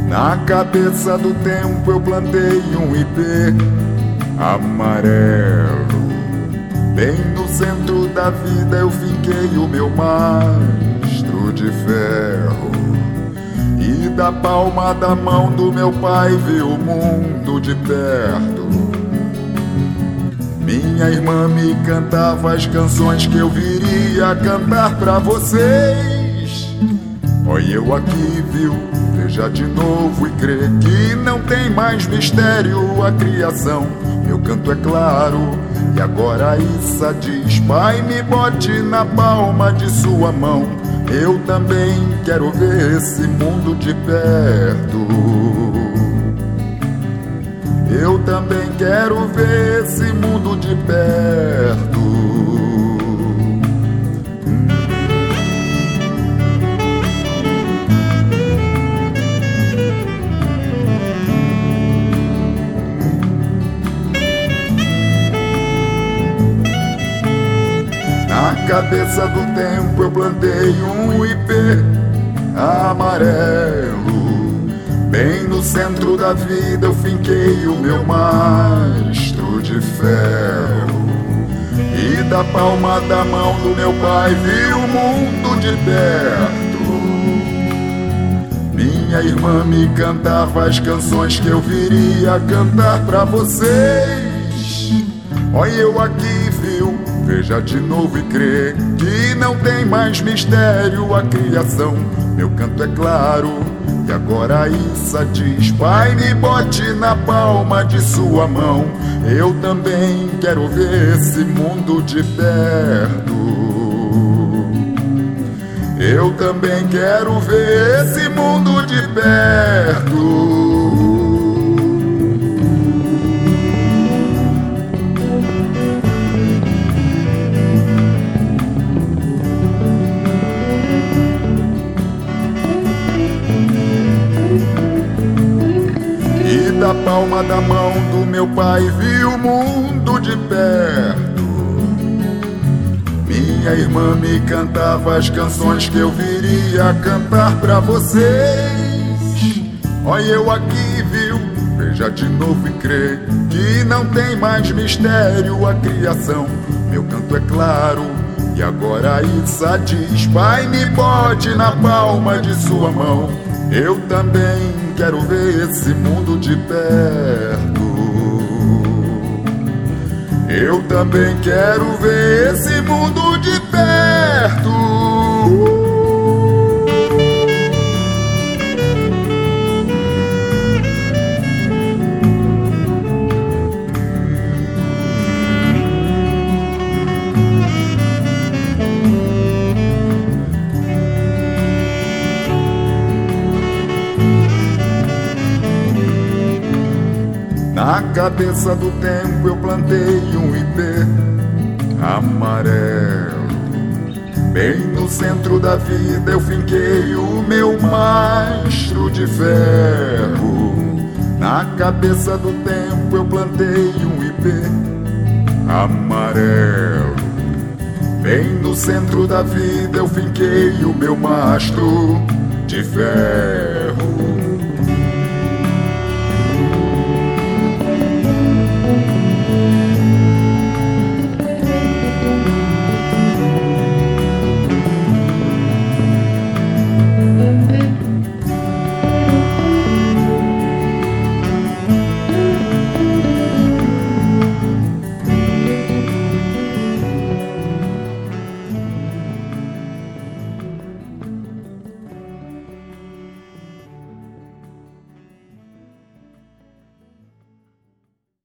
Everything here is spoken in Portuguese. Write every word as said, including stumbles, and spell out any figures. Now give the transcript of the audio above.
Na cabeça do tempo eu plantei um ipê amarelo. Bem no centro da vida eu finquei o meu mastro de ferro. E da palma da mão do meu pai vi o mundo de perto. Minha irmã me cantava as canções que eu viria cantar pra vocês. Olha eu aqui, viu? Veja de novo e crê que não tem mais mistério a criação. Meu canto é claro e agora Issa diz: Pai, me bote na palma de sua mão. Eu também quero ver esse mundo de perto. Eu também quero ver esse mundo de perto. Na cabeça do tempo eu plantei um ipê amarelo. Bem no centro da vida eu finquei o meu mastro de ferro. E da palma da mão do meu pai vi o mundo de perto. Minha irmã me cantava as canções que eu viria cantar pra vocês. Olha eu aqui, viu? Veja de novo e crê que não tem mais mistério a criação. Meu canto é claro e agora Issa diz: Pai, me bote na palma de sua mão. Eu também quero ver esse mundo de perto. Eu também quero ver esse mundo de perto. Da palma da mão do meu pai vi o mundo de perto. Minha irmã me cantava as canções que eu viria cantar pra vocês. Olha eu aqui, viu? Veja de novo e crê que não tem mais mistério a criação. Meu canto é claro e agora Issa diz: Pai, me bote na palma de sua mão. Eu também quero ver esse mundo de perto. Eu também quero ver esse mundo de perto. Na cabeça do tempo eu plantei um ipê amarelo. Bem no centro da vida eu finquei o meu mastro de ferro. Na cabeça do tempo eu plantei um ipê amarelo. Bem no centro da vida eu finquei o meu mastro de ferro.